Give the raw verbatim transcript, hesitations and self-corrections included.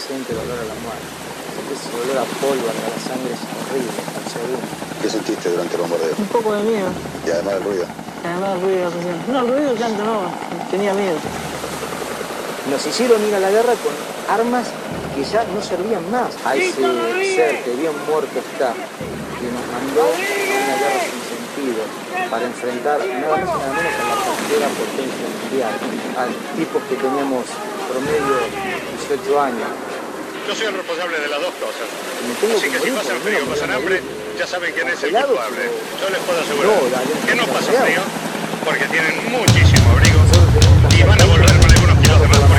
siente el olor a la muerte. Ese olor a pólvora, a la sangre es horrible, al segundo. ¿Qué sentiste durante el bombardeo? Un poco de miedo. Y además el ruido. Además el ruido de la presión. No, el ruido tanto no, tenía miedo. Nos hicieron ir a la guerra con armas que ya no servían más. A ese ser que bien muerto está, que nos mandó a una guerra sin sentido para enfrentar nada más y nada menos a la tercera potencia mundial, a tipos que teníamos promedio dieciocho años. Yo soy el responsable de las dos cosas. Así que si morir, pasan frío o pasan hambre, ya saben quién es el culpable. Yo les puedo asegurar no, que no pasa frío, porque tienen muchísimo abrigo y van a volver con algunos kilos de más.